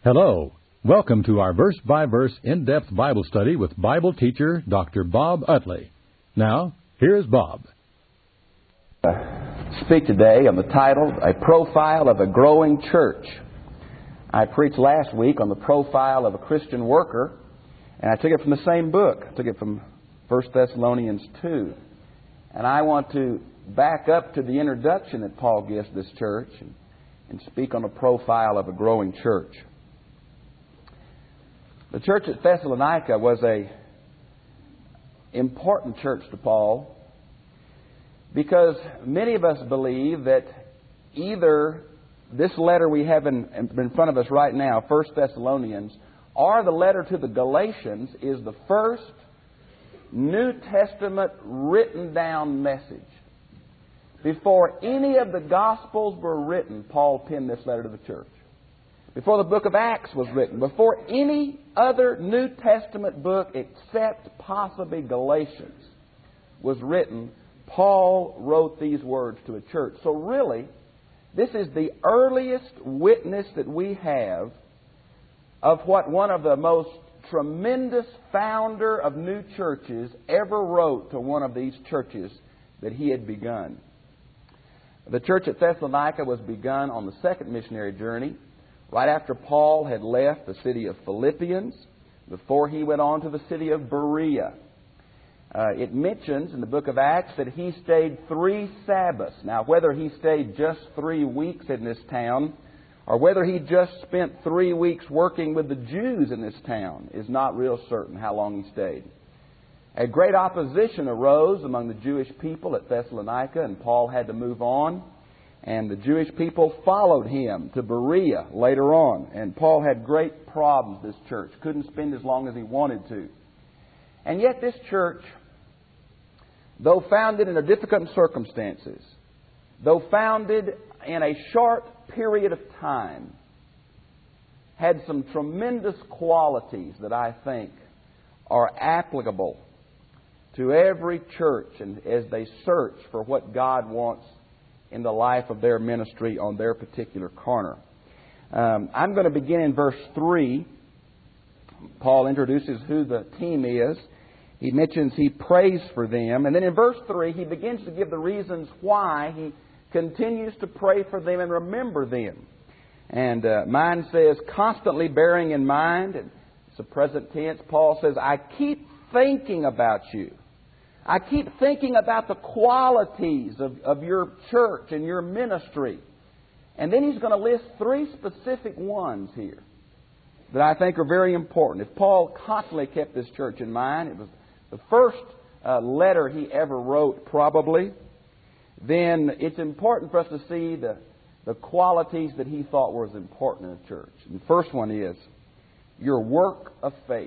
Hello. Welcome to our verse-by-verse in-depth Bible study with Bible teacher Dr. Bob Utley. Now, here's Bob. Speak today on the title, A Profile of a Growing Church. I preached last week on the profile of a Christian worker, and I took it from the same book. I took it from 1 Thessalonians 2. And I want to back up to the introduction that Paul gives this church and speak on the profile of a growing church. The church at Thessalonica was an important church to Paul because many of us believe that either this letter we have in front of us right now, 1 Thessalonians, or the letter to the Galatians is the first New Testament written down message. Before any of the Gospels were written, Paul penned this letter to the church. Before the book of Acts was written, before any other New Testament book except possibly Galatians was written, Paul wrote these words to a church. So really, this is the earliest witness that we have of what one of the most tremendous founder of new churches ever wrote to one of these churches that he had begun. The church at Thessalonica was begun on the second missionary journey, right after Paul had left the city of Philippians, before he went on to the city of Berea. It mentions in the book of Acts that he stayed 3 Sabbaths. Now, whether he stayed just 3 weeks in this town, or whether he just spent 3 weeks working with the Jews in this town, is not real certain how long he stayed. A great opposition arose among the Jewish people at Thessalonica, and Paul had to move on. And the Jewish people followed him to Berea later on. And Paul had great problems, this church. Couldn't spend as long as he wanted to. And yet this church, though founded in difficult circumstances, though founded in a short period of time, had some tremendous qualities that I think are applicable to every church and as they search for what God wants in the life of their ministry on their particular corner. I'm going to begin in verse 3. Paul introduces who the team is. He mentions he prays for them. And then in verse 3, he begins to give the reasons why he continues to pray for them and remember them. And mine says, constantly bearing in mind. And it's a present tense. Paul says, I keep thinking about you. I keep thinking about the qualities of your church and your ministry. And then he's going to list 3 specific ones here that I think are very important. If Paul constantly kept this church in mind, it was the first letter he ever wrote probably, then it's important for us to see the qualities that he thought were as important in the church. And the first one is your work of faith.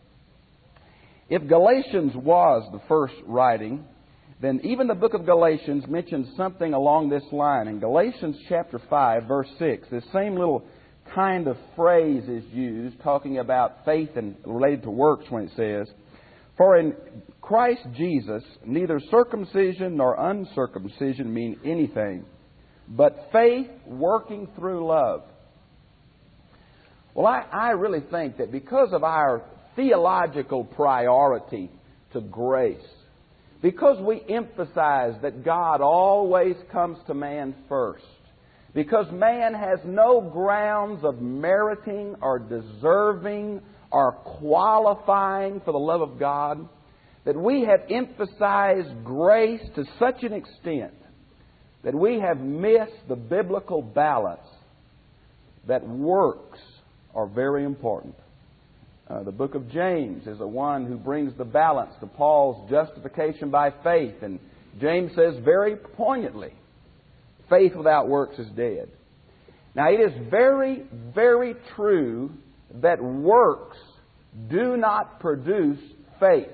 If Galatians was the first writing, then even the book of Galatians mentions something along this line. In Galatians chapter 5, verse 6, this same little kind of phrase is used, talking about faith and related to works when it says, for in Christ Jesus neither circumcision nor uncircumcision mean anything, but faith working through love. Well, I really think that because of our theological priority to grace, because we emphasize that God always comes to man first, because man has no grounds of meriting or deserving or qualifying for the love of God, that we have emphasized grace to such an extent that we have missed the biblical balance that works are very important. The book of James is the one who brings the balance to Paul's justification by faith. And James says very poignantly, faith without works is dead. Now, it is very, very true that works do not produce faith.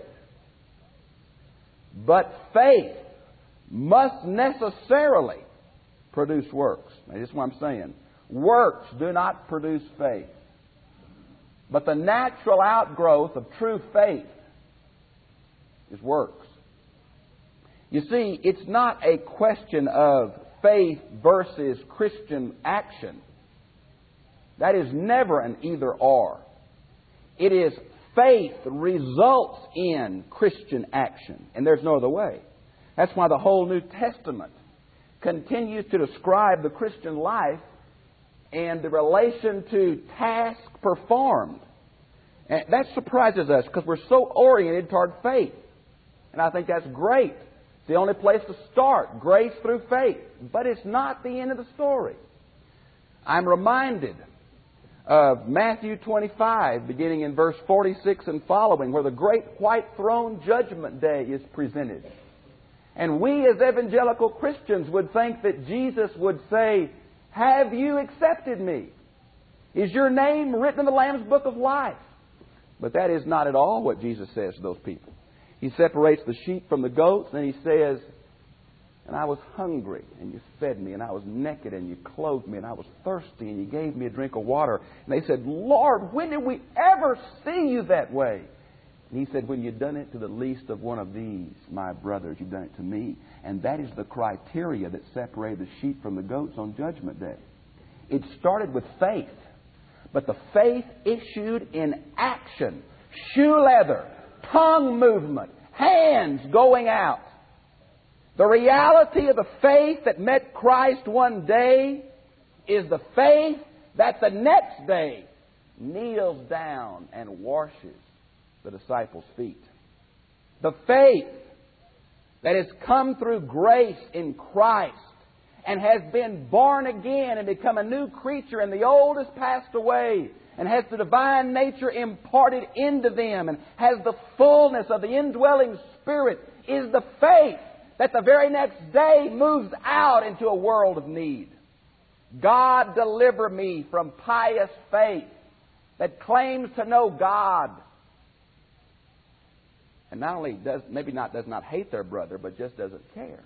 But faith must necessarily produce works. Now, this is what I'm saying. Works do not produce faith. But the natural outgrowth of true faith is works. You see, it's not a question of faith versus Christian action. That is never an either-or. It is faith results in Christian action, and there's no other way. That's why the whole New Testament continues to describe the Christian life and the relation to task performed. And that surprises us because we're so oriented toward faith. And I think that's great. It's the only place to start, grace through faith. But it's not the end of the story. I'm reminded of Matthew 25, beginning in verse 46 and following, where the great white throne judgment day is presented. And we as evangelical Christians would think that Jesus would say, "Have you accepted me? Is your name written in the Lamb's book of life?" But that is not at all what Jesus says to those people. He separates the sheep from the goats, and He says, "And I was hungry, and you fed me, and I was naked, and you clothed me, and I was thirsty, and you gave me a drink of water." And they said, "Lord, when did we ever see you that way?" And He said, "When you've done it to the least of one of these, my brothers, you've done it to me." And that is the criteria that separated the sheep from the goats on Judgment Day. It started with faith, but the faith issued in action. Shoe leather, tongue movement, hands going out. The reality of the faith that met Christ one day is the faith that the next day kneels down and washes the disciples' feet. The faith that has come through grace in Christ and has been born again and become a new creature, and the old has passed away and has the divine nature imparted into them and has the fullness of the indwelling Spirit, is the faith that the very next day moves out into a world of need. God, deliver me from pious faith that claims to know God, and not only does not hate their brother, but just doesn't care.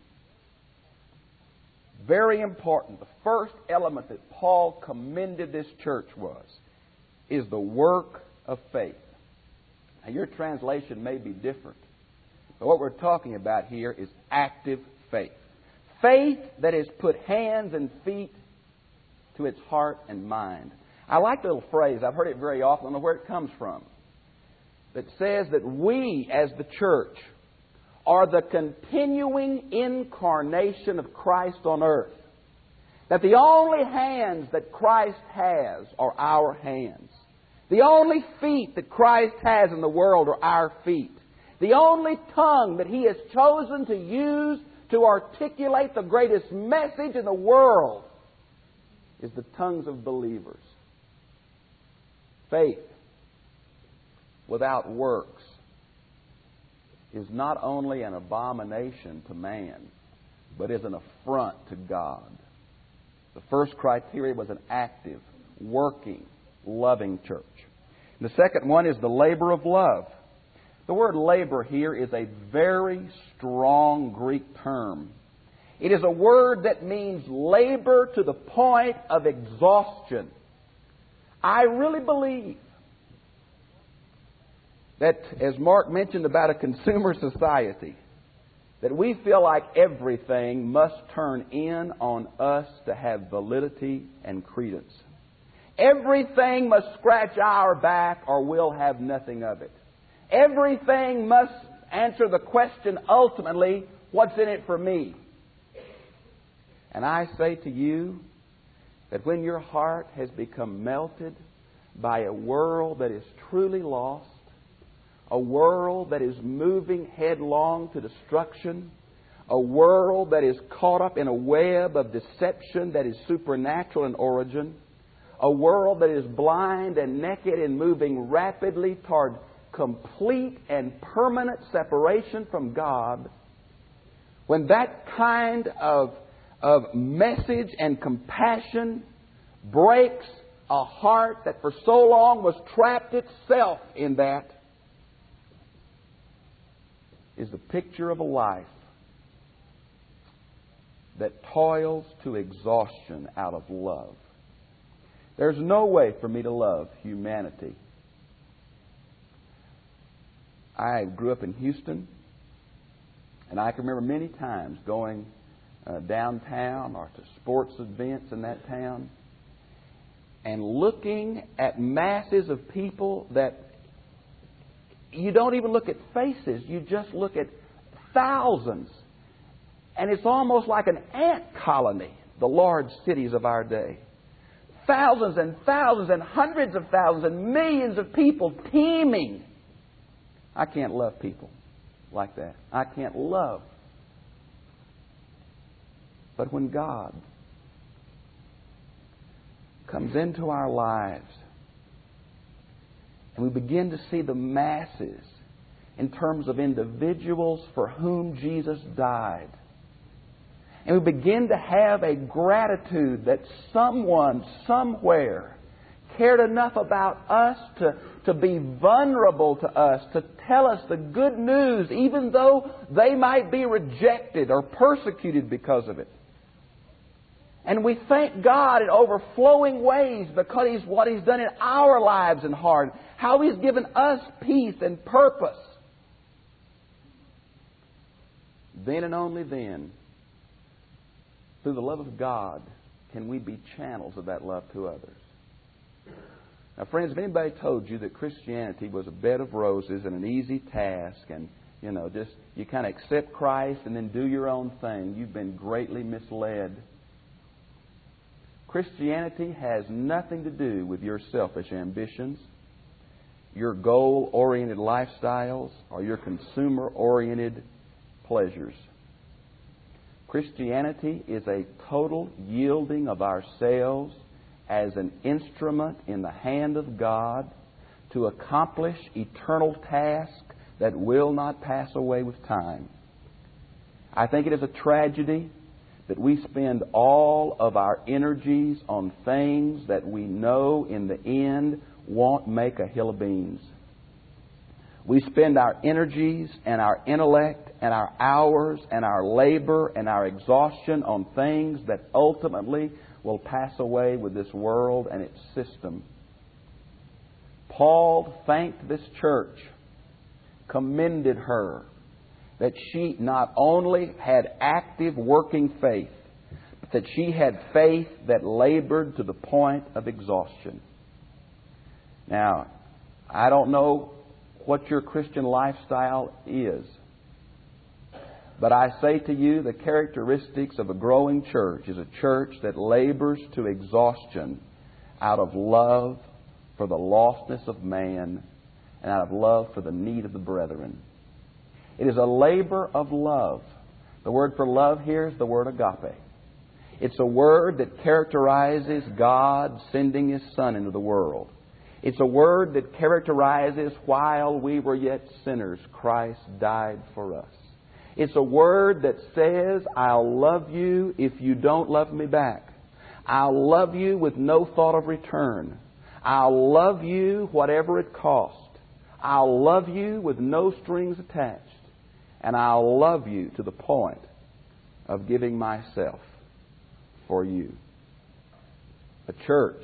Very important. The first element that Paul commended this church is the work of faith. Now, your translation may be different, but what we're talking about here is active faith. Faith that has put hands and feet to its heart and mind. I like the little phrase. I've heard it very often. I don't know where it comes from. That says that we as the church are the continuing incarnation of Christ on earth. That the only hands that Christ has are our hands. The only feet that Christ has in the world are our feet. The only tongue that He has chosen to use to articulate the greatest message in the world is the tongues of believers. Faith without works is not only an abomination to man, but is an affront to God. The first criteria was an active, working, loving church. And the second one is the labor of love. The word labor here is a very strong Greek term. It is a word that means labor to the point of exhaustion. I really believe that, as Mark mentioned about a consumer society, that we feel like everything must turn in on us to have validity and credence. Everything must scratch our back or we'll have nothing of it. Everything must answer the question ultimately, what's in it for me? And I say to you that when your heart has become melted by a world that is truly lost, a world that is moving headlong to destruction, a world that is caught up in a web of deception that is supernatural in origin, a world that is blind and naked and moving rapidly toward complete and permanent separation from God, when that kind of message and compassion breaks a heart that for so long was trapped itself in that, is the picture of a life that toils to exhaustion out of love. There's no way for me to love humanity. I grew up in Houston, and I can remember many times going downtown or to sports events in that town and looking at masses of people that you don't even look at faces, you just look at thousands. And it's almost like an ant colony, the large cities of our day. Thousands and thousands and hundreds of thousands and millions of people teeming. I can't love people like that. I can't love. But when God comes into our lives and we begin to see the masses in terms of individuals for whom Jesus died, and we begin to have a gratitude that someone, somewhere, cared enough about us to be vulnerable to us, to tell us the good news, even though they might be rejected or persecuted because of it. And we thank God in overflowing ways because He's what He's done in our lives and heart, how He's given us peace and purpose. Then and only then, through the love of God, can we be channels of that love to others. Now, friends, if anybody told you that Christianity was a bed of roses and an easy task and, just you kind of accept Christ and then do your own thing, you've been greatly misled. Christianity has nothing to do with your selfish ambitions, your goal-oriented lifestyles, or your consumer-oriented pleasures. Christianity is a total yielding of ourselves as an instrument in the hand of God to accomplish eternal tasks that will not pass away with time. I think it is a tragedy that we spend all of our energies on things that we know in the end won't make a hill of beans. We spend our energies and our intellect and our hours and our labor and our exhaustion on things that ultimately will pass away with this world and its system. Paul thanked this church, commended her, that she not only had active working faith, but that she had faith that labored to the point of exhaustion. Now, I don't know what your Christian lifestyle is, but I say to you, the characteristics of a growing church is a church that labors to exhaustion out of love for the lostness of man and out of love for the need of the brethren. It is a labor of love. The word for love here is the word agape. It's a word that characterizes God sending His Son into the world. It's a word that characterizes while we were yet sinners, Christ died for us. It's a word that says, I'll love you if you don't love me back. I'll love you with no thought of return. I'll love you whatever it costs. I'll love you with no strings attached. And I'll love you to the point of giving myself for you. A church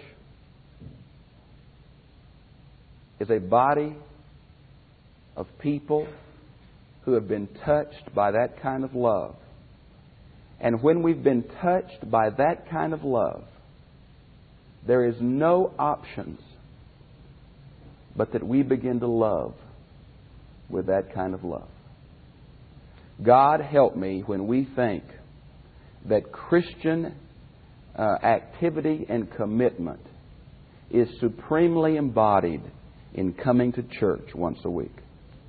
is a body of people who have been touched by that kind of love. And when we've been touched by that kind of love, there is no options but that we begin to love with that kind of love. God help me when we think that Christian activity and commitment is supremely embodied in coming to church once a week.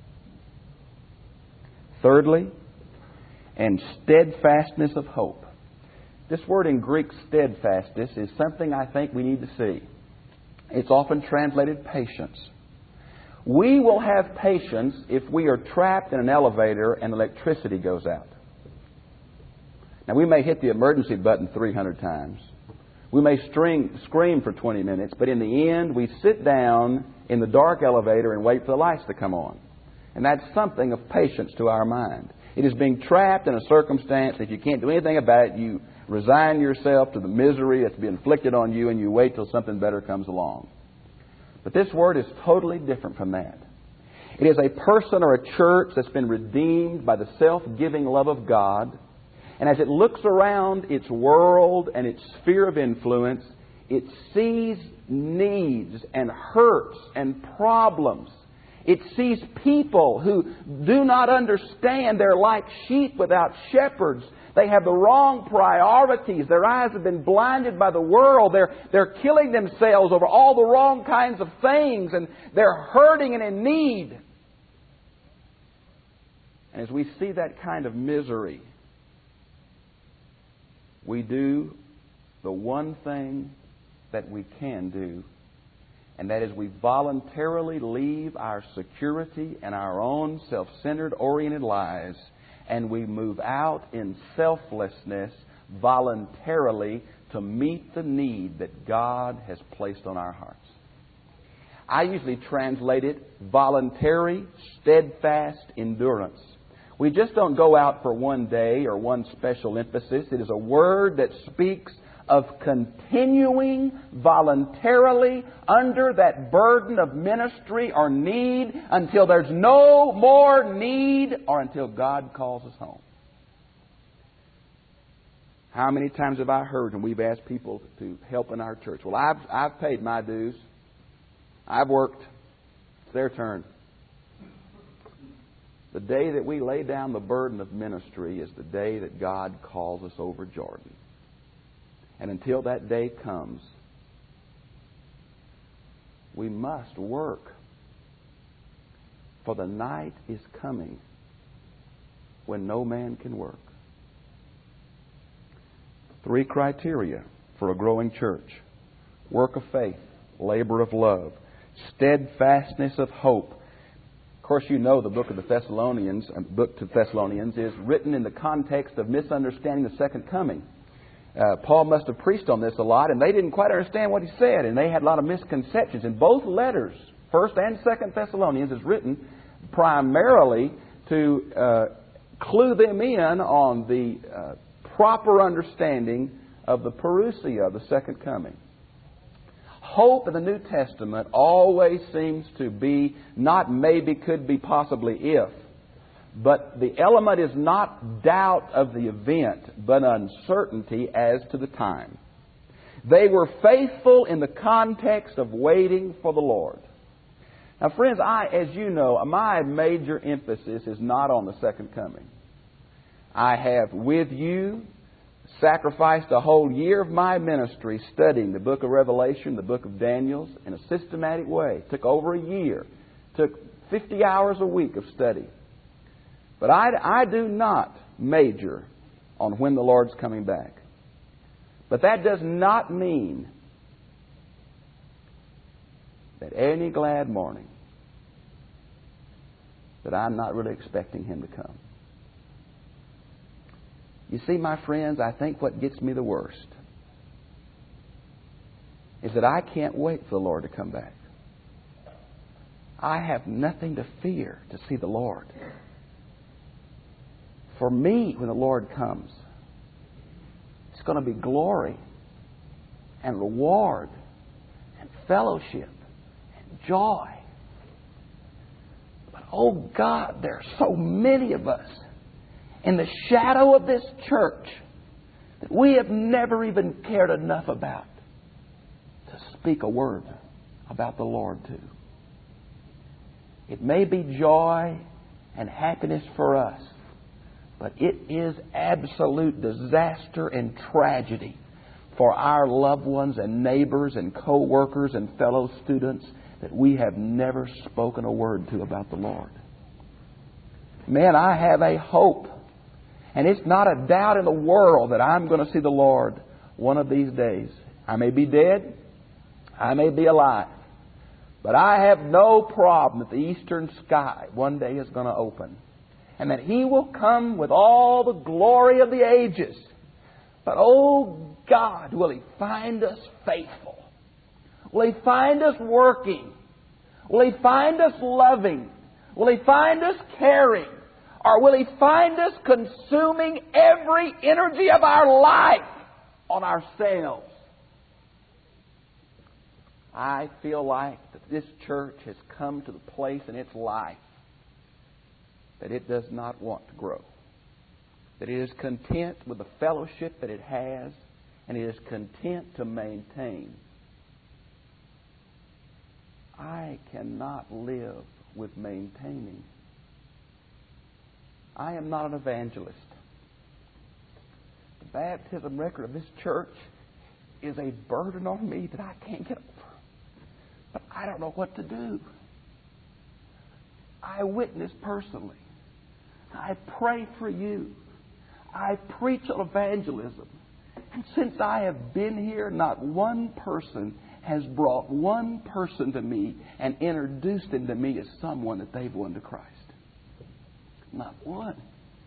Thirdly, and steadfastness of hope. This word in Greek, steadfastness, is something I think we need to see. It's often translated patience. We will have patience if we are trapped in an elevator and electricity goes out. Now, we may hit the emergency button 300 times. We may scream for 20 minutes, but in the end, we sit down in the dark elevator and wait for the lights to come on. And that's something of patience to our mind. It is being trapped in a circumstance that you can't do anything about it. You resign yourself to the misery that's been inflicted on you, and you wait till something better comes along. But this word is totally different from that. It is a person or a church that's been redeemed by the self-giving love of God. And as it looks around its world and its sphere of influence, It sees needs and hurts and problems. It sees people who do not understand. They're like sheep without shepherds. They have the wrong priorities. Their eyes have been blinded by the world. They're killing themselves over all the wrong kinds of things, and they're hurting and in need. And as we see that kind of misery, we do the one thing that we can do, and that is we voluntarily leave our security and our own self-centered, oriented lives, and we move out in selflessness voluntarily to meet the need that God has placed on our hearts. I usually translate it voluntary, steadfast endurance. We just don't go out for one day or one special emphasis. It is a word that speaks of continuing voluntarily under that burden of ministry or need until there's no more need or until God calls us home. How many times have I heard when we've asked people to help in our church? Well, I've paid my dues. I've worked. It's their turn. The day that we lay down the burden of ministry is the day that God calls us over Jordan. And until that day comes, we must work. For the night is coming when no man can work. 3 criteria for a growing church: work of faith, labor of love, steadfastness of hope. Of course, you know the book to Thessalonians is written in the context of misunderstanding the second coming. Paul must have preached on this a lot, and they didn't quite understand what he said, and they had a lot of misconceptions. In both letters, 1st and 2nd Thessalonians, is written primarily to clue them in on the proper understanding of the parousia, the second coming. Hope in the New Testament always seems to be not maybe, could be, possibly, if. But the element is not doubt of the event, but uncertainty as to the time. They were faithful in the context of waiting for the Lord. Now, friends, as you know, my major emphasis is not on the second coming. I have, with you, sacrificed a whole year of my ministry studying the book of Revelation, the book of Daniel, in a systematic way. It took over a year. It took 50 hours a week of study. But I do not major on when the Lord's coming back. But that does not mean that any glad morning that I'm not really expecting Him to come. You see, my friends, I think what gets me the worst is that I can't wait for the Lord to come back. I have nothing to fear to see the Lord. For me, when the Lord comes, it's going to be glory and reward and fellowship and joy. But, oh God, there are so many of us in the shadow of this church that we have never even cared enough about to speak a word about the Lord to. It may be joy and happiness for us, but it is absolute disaster and tragedy for our loved ones and neighbors and co-workers and fellow students that we have never spoken a word to about the Lord. Man, I have a hope. And it's not a doubt in the world that I'm going to see the Lord one of these days. I may be dead. I may be alive. But I have no problem that the eastern sky one day is going to open. And that He will come with all the glory of the ages. But, oh God, will He find us faithful? Will He find us working? Will He find us loving? Will He find us caring? Or will He find us consuming every energy of our life on ourselves? I feel like that this church has come to the place in its life that it does not want to grow. That it is content with the fellowship that it has and he is content to maintain. I cannot live with maintaining. I am not an evangelist. The baptism record of this church is a burden on me that I can't get over. But I don't know what to do. I witness personally. I pray for you. I preach on evangelism. And since I have been here, not one person has brought one person to me and introduced them to me as someone that they've won to Christ. Not one.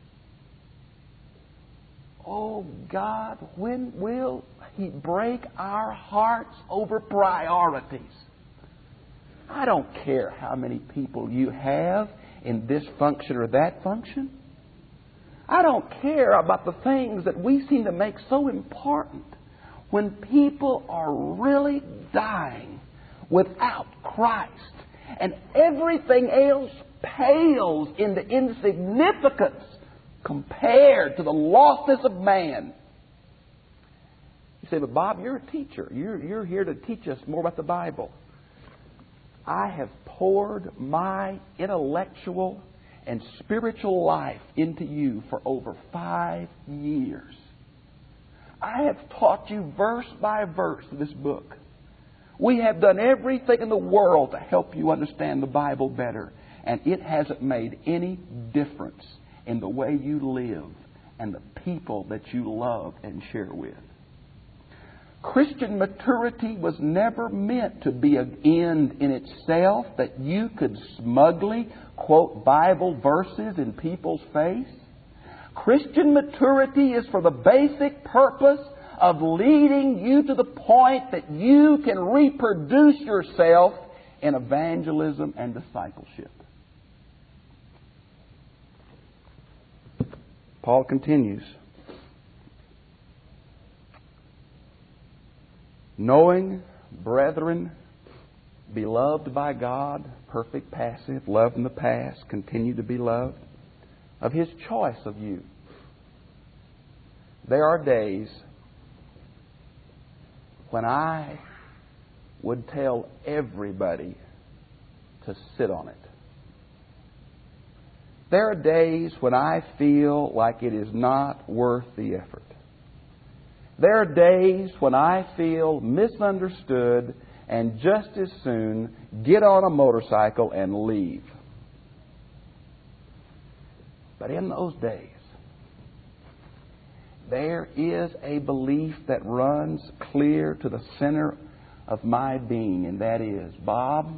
Oh God, when will He break our hearts over priorities? I don't care how many people you have in this function or that function. I don't care about the things that we seem to make so important. When people are really dying without Christ and everything else pales into insignificance compared to the lostness of man. You say, but Bob, you're a teacher. You're here to teach us more about the Bible. I have poured my intellectual and spiritual life into you for over 5 years. I have taught you verse by verse this book. We have done everything in the world to help you understand the Bible better. And it hasn't made any difference in the way you live and the people that you love and share with. Christian maturity was never meant to be an end in itself, that you could smugly quote Bible verses in people's face. Christian maturity is for the basic purpose of leading you to the point that you can reproduce yourself in evangelism and discipleship. Paul continues. Knowing, brethren, beloved by God, perfect passive, loved in the past, continue to be loved, of His choice of you. There are days when I would tell everybody to sit on it. There are days when I feel like it is not worth the effort. There are days when I feel misunderstood and just as soon get on a motorcycle and leave. But in those days, there is a belief that runs clear to the center of my being, and that is, Bob,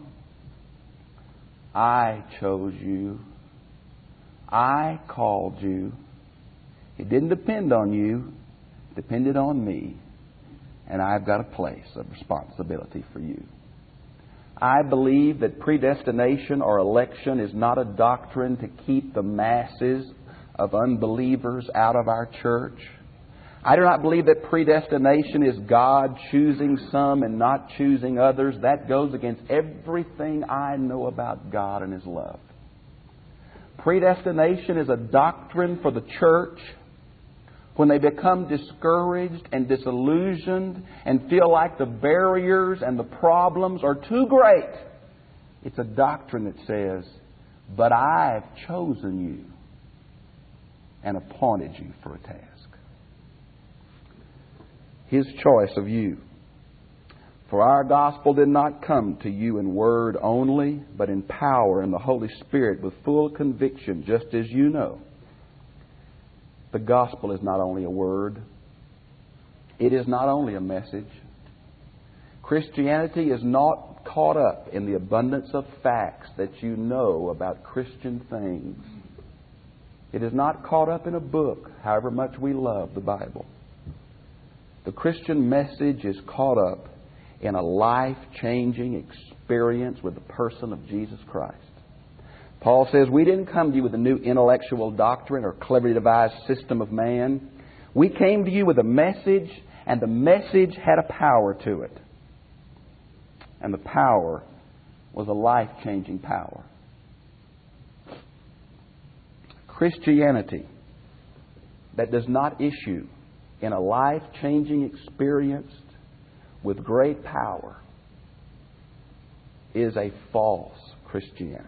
I chose you. I called you. It didn't depend on you. It depended on me. And I've got a place of responsibility for you. I believe that predestination or election is not a doctrine to keep the masses of unbelievers out of our church. I do not believe that predestination is God choosing some and not choosing others. That goes against everything I know about God and His love. Predestination is a doctrine for the church when they become discouraged and disillusioned and feel like the barriers and the problems are too great. It's a doctrine that says, but I've chosen you and appointed you for a task. His choice of you. For our gospel did not come to you in word only, but in power and the Holy Spirit with full conviction, just as you know. The gospel is not only a word. It is not only a message. Christianity is not caught up in the abundance of facts that you know about Christian things. It is not caught up in a book, however much we love the Bible. The Christian message is caught up in a life-changing experience with the person of Jesus Christ. Paul says, we didn't come to you with a new intellectual doctrine or cleverly devised system of man. We came to you with a message, and the message had a power to it. And the power was a life-changing power. Christianity that does not issue in a life-changing experience with great power is a false Christianity.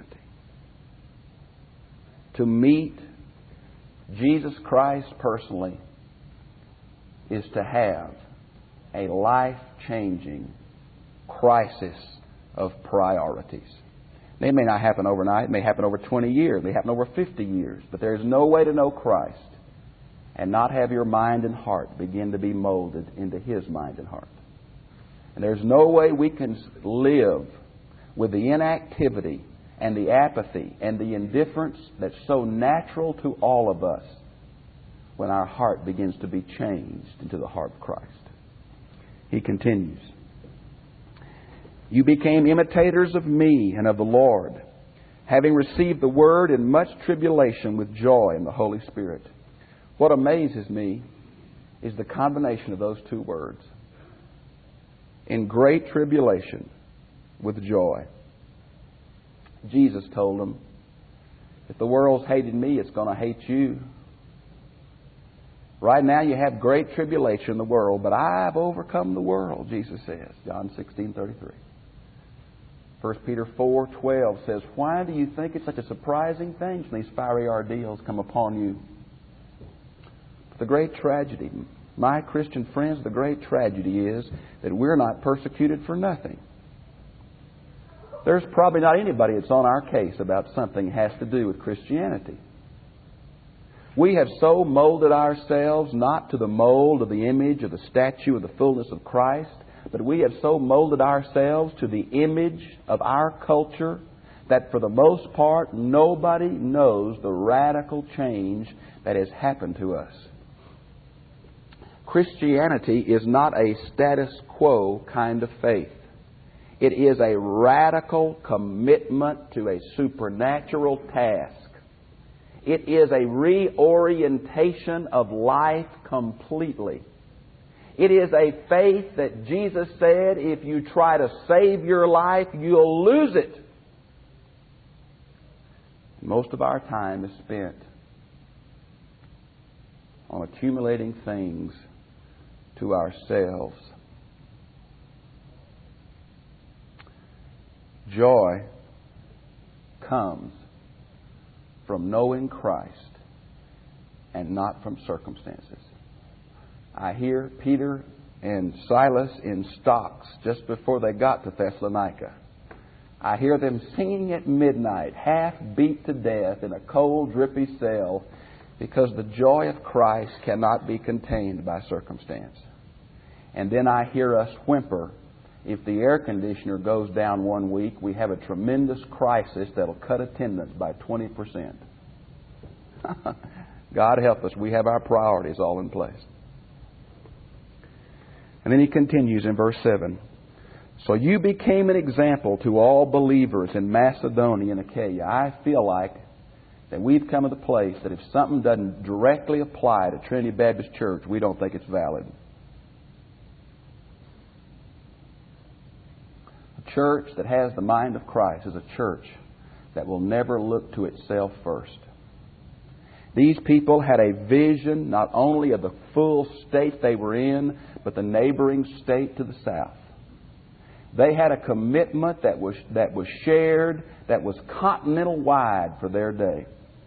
To meet Jesus Christ personally is to have a life-changing crisis of priorities. They may not happen overnight. It may happen over 20 years. It may happen over 50 years. But there is no way to know Christ and not have your mind and heart begin to be molded into His mind and heart. And there's no way we can live with the inactivity and the apathy and the indifference that's so natural to all of us when our heart begins to be changed into the heart of Christ. He continues, "You became imitators of me and of the Lord, having received the word in much tribulation with joy in the Holy Spirit." What amazes me is the combination of those two words. In great tribulation with joy. Jesus told them, if the world's hated me, it's going to hate you. Right now you have great tribulation in the world, but I've overcome the world, Jesus says. John 16:33. 1 Peter 4:12 says, "Why do you think it's such a surprising thing when these fiery ordeals come upon you?" The great tragedy, my Christian friends, the great tragedy is that we're not persecuted for nothing. There's probably not anybody that's on our case about something that has to do with Christianity. We have so molded ourselves not to the mold of the image of the statue of the fullness of Christ, but we have so molded ourselves to the image of our culture that for the most part nobody knows the radical change that has happened to us. Christianity is not a status quo kind of faith. It is a radical commitment to a supernatural task. It is a reorientation of life completely. It is a faith that Jesus said, if you try to save your life, you'll lose it. Most of our time is spent on accumulating things to ourselves. Joy comes from knowing Christ and not from circumstances. I hear Peter and Silas in stocks just before they got to Thessalonica. I hear them singing at midnight, half beat to death in a cold, drippy cell, because the joy of Christ cannot be contained by circumstance. And then I hear us whimper, if the air conditioner goes down 1 week, we have a tremendous crisis that'll cut attendance by 20%. God help us, we have our priorities all in place. And then he continues in verse 7. "So you became an example to all believers in Macedonia and Achaia." I feel like that we've come to the place that if something doesn't directly apply to Trinity Baptist Church, we don't think it's valid. A church that has the mind of Christ is a church that will never look to itself first. These people had a vision not only of the full state they were in, but the neighboring state to the south. They had a commitment that was shared, that was continental-wide for their day.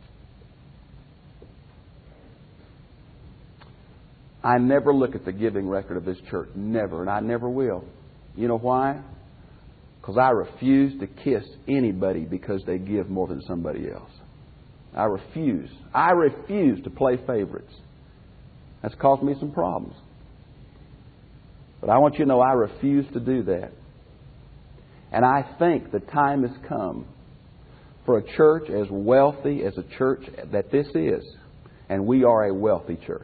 I never look at the giving record of this church. Never. And I never will. You know why? Because I refuse to kiss anybody because they give more than somebody else. I refuse. I refuse to play favorites. That's caused me some problems. But I want you to know I refuse to do that. And I think the time has come for a church as wealthy as a church that this is, and we are a wealthy church,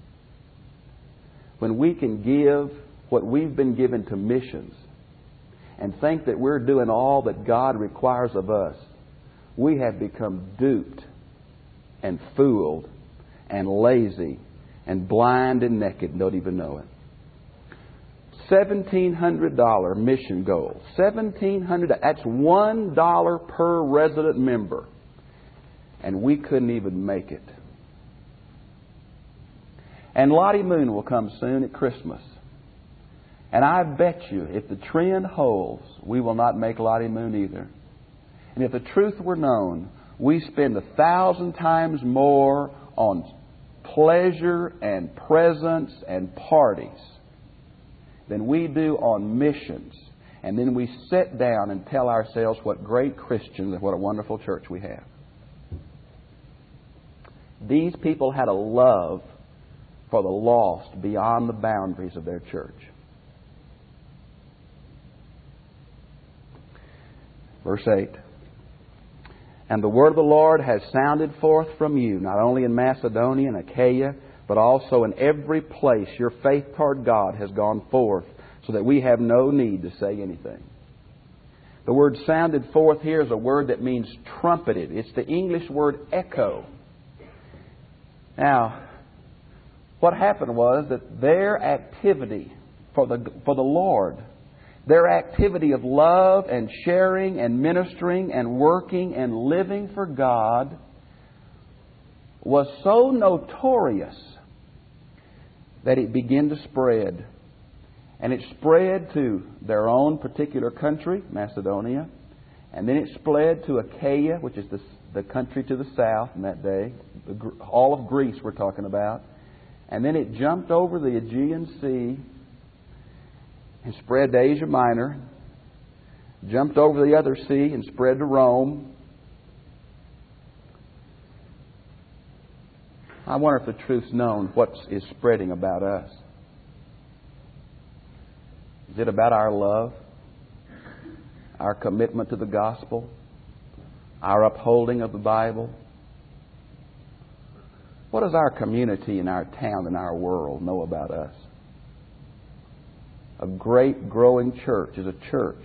when we can give what we've been given to missions and think that we're doing all that God requires of us, we have become duped and fooled and lazy and blind and naked and don't even know it. $1,700 mission goal. $1,700. That's $1 per resident member. And we couldn't even make it. And Lottie Moon will come soon at Christmas. And I bet you, if the trend holds, we will not make Lottie Moon either. And if the truth were known, we spend 1,000 times more on pleasure and presents and parties than we do on missions. And then we sit down and tell ourselves what great Christians and what a wonderful church we have. These people had a love for the lost beyond the boundaries of their church. Verse 8. And the word of the Lord has sounded forth from you, not only in Macedonia and Achaia, but also in every place your faith toward God has gone forth, so that we have no need to say anything. The word sounded forth here is a word that means trumpeted. It's the English word echo. Now, what happened was that their activity for the Lord, their activity of love and sharing and ministering and working and living for God was so notorious that it began to spread. And it spread to their own particular country, Macedonia. And then it spread to Achaia, which is the country to the south in that day. All of Greece we're talking about. And then it jumped over the Aegean Sea and spread to Asia Minor. Jumped over the other sea and spread to Rome. I wonder if the truth's known, what is spreading about us. Is it about our love, our commitment to the gospel, our upholding of the Bible? What does our community and our town and our world know about us? A great growing church is a church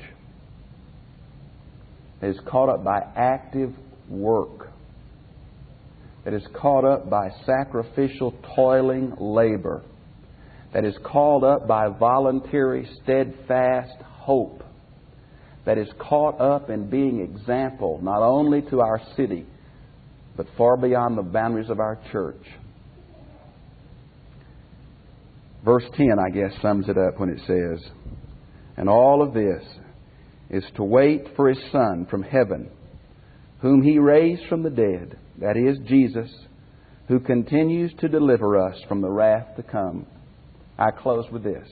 that is caught up by active work, that is caught up by sacrificial, toiling labor, that is called up by voluntary, steadfast hope, that is caught up in being example not only to our city, but far beyond the boundaries of our church. Verse 10, I guess, sums it up when it says, and all of this is to wait for His Son from heaven, whom He raised from the dead, that is, Jesus, who continues to deliver us from the wrath to come. I close with this.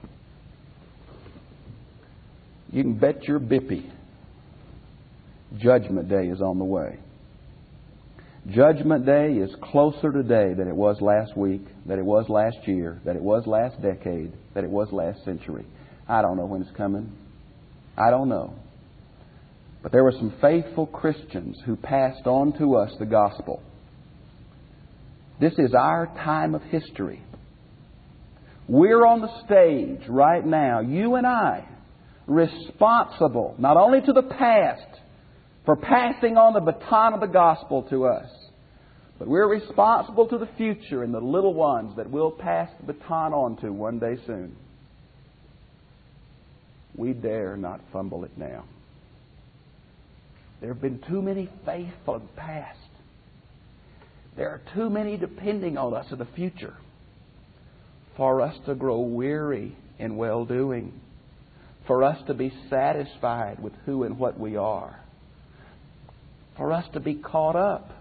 You can bet your bippy Judgment Day is on the way. Judgment Day is closer today than it was last week, than it was last year, than it was last decade, than it was last century. I don't know when it's coming. I don't know. But there were some faithful Christians who passed on to us the gospel. This is our time of history. We're on the stage right now, you and I, responsible not only to the past for passing on the baton of the gospel to us, but we're responsible to the future and the little ones that we'll pass the baton on to one day soon. We dare not fumble it now. There have been too many faithful in the past. There are too many depending on us in the future for us to grow weary in well-doing, for us to be satisfied with who and what we are, for us to be caught up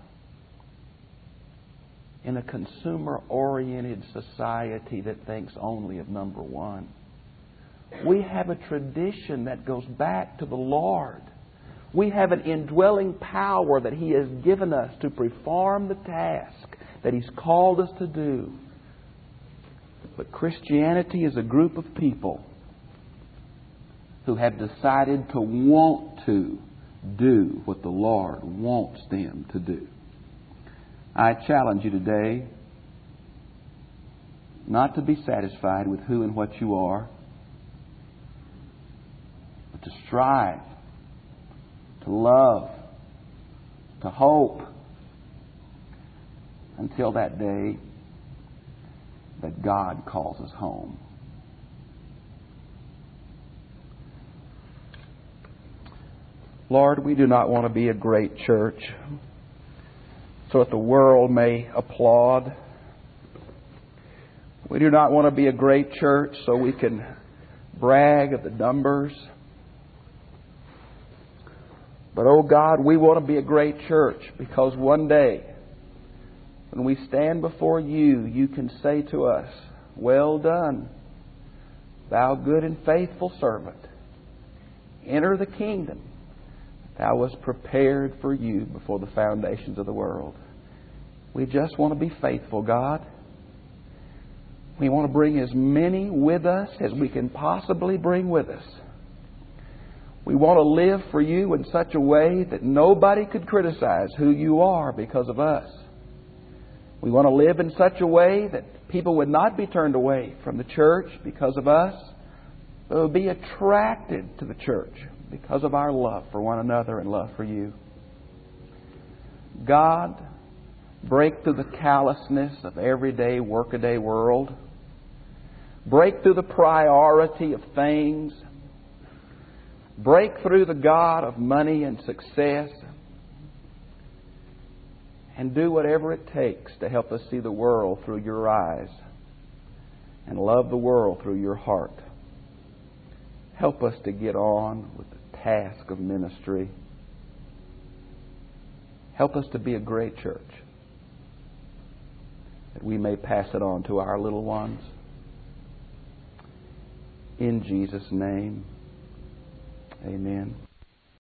in a consumer-oriented society that thinks only of number one. We have a tradition that goes back to the Lord. We have an indwelling power that He has given us to perform the task that He's called us to do. But Christianity is a group of people who have decided to want to do what the Lord wants them to do. I challenge you today not to be satisfied with who and what you are, but to strive, to love, to hope until that day that God calls us home. Lord, we do not want to be a great church so that the world may applaud. We do not want to be a great church so we can brag of the numbers. But, oh God, we want to be a great church because one day, when we stand before you, you can say to us, "Well done, thou good and faithful servant. Enter the kingdom that was prepared for you before the foundations of the world." We just want to be faithful, God. We want to bring as many with us as we can possibly bring with us. We want to live for you in such a way that nobody could criticize who you are because of us. We want to live in such a way that people would not be turned away from the church because of us, but would be attracted to the church because of our love for one another and love for you. God, break through the callousness of everyday, workaday world. Break through the priority of things. Break through the God of money and success. And do whatever it takes to help us see the world through your eyes and love the world through your heart. Help us to get on with the task of ministry. Help us to be a great church, that we may pass it on to our little ones. In Jesus' name, amen.